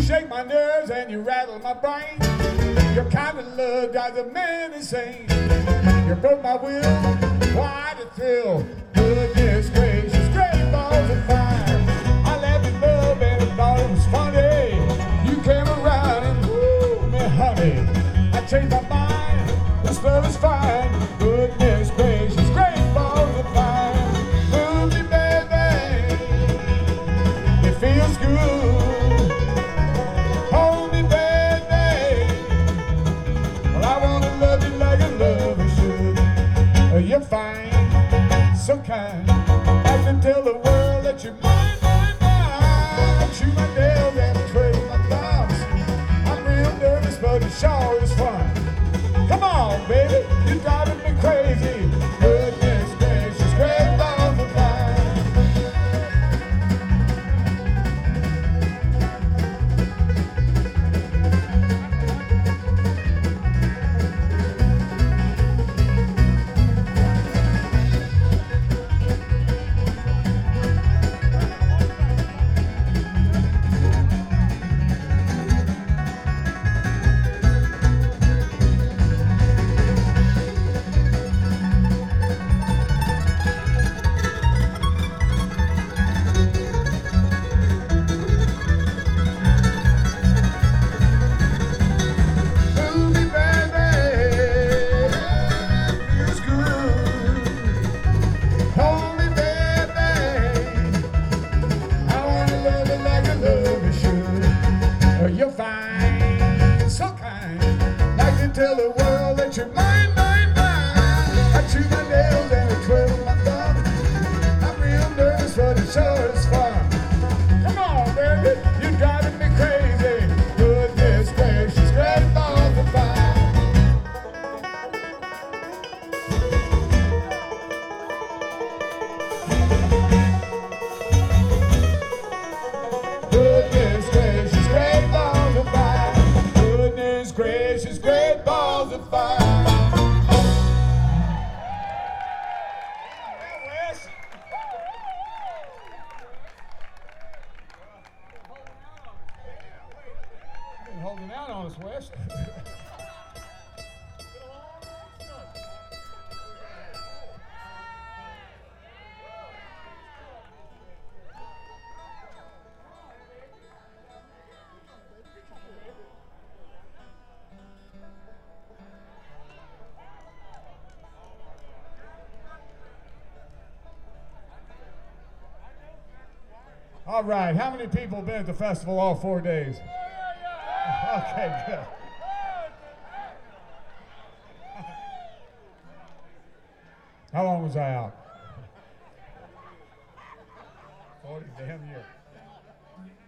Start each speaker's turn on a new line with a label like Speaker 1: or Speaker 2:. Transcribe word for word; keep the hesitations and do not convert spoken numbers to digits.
Speaker 1: shake my nerves and you rattle my brain. Your kind of love drives a man insane. You broke my will, quite a thrill. Goodness gracious, great balls of fire. I laughed in love and I thought it was funny. You came around and woo me honey. I changed my mind, this love is fine. Goodness gracious, great balls of fire. Move me baby, it feels good. Hold me baby, well I wanna love you like a lover should. You're fine, so kind, I can tell the world that you're mine, mine, mine. Chew my nails and twiddle my thumbs. I'm real nervous, but it sure is fun. Come on, baby, you're driving me crazy. Goodness gracious, great balls of fire. You're fine, so kind, like to tell the world that you're mine, mine, mine. I chew my nails and I twiddle my thumb. I'm real nervous, but it sure is fun. Come on, baby, you're driving me crazy. Goodness gracious, great balls of fire. Goodness gracious, great balls of fire. Goodness gracious, great balls of fire. You've been holding out on us, Wes. All right, how many people have been at the festival all four days? Okay, good. How long was I out? forty damn years.